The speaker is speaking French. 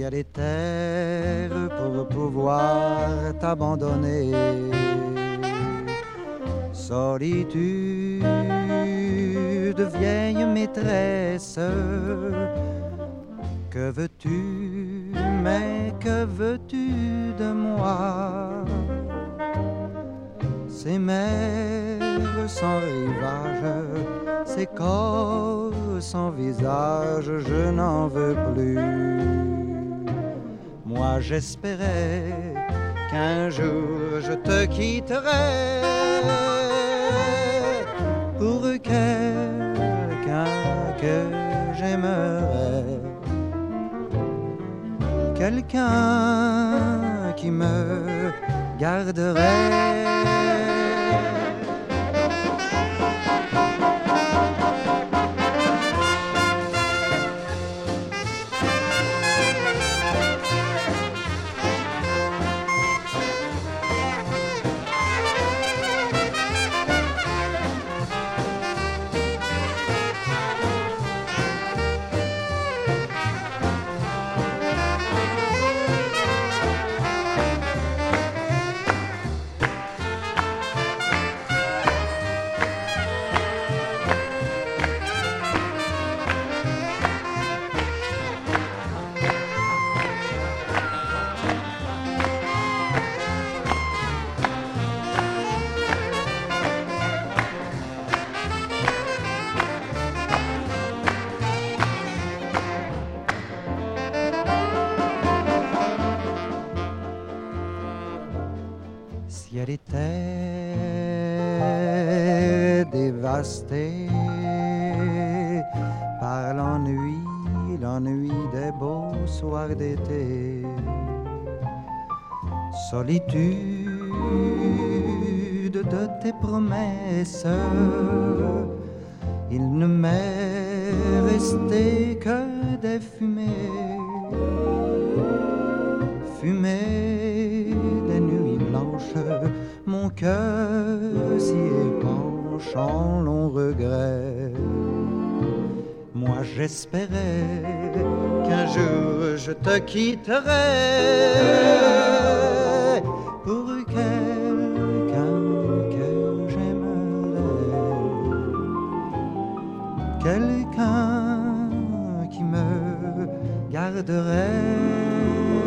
ciel et terre pour pouvoir t'abandonner. Solitude, vieille maîtresse, que veux-tu, mais que veux-tu de moi? Ces mers sans rivage, ces corps sans visage, je n'en veux plus. Moi j'espérais qu'un jour je te quitterais pour quelqu'un que j'aimerais, quelqu'un qui me garderait. Ciel et terre dévastés par l'ennui, l'ennui des beaux soirs d'été. Solitude de tes promesses, il ne m'est resté que des fumées, fumées des nuits blanches, mon cœur s'y épanche en long regret. Moi j'espérais qu'un jour je te quitterais pour quelqu'un que j'aimerais, quelqu'un qui me garderait.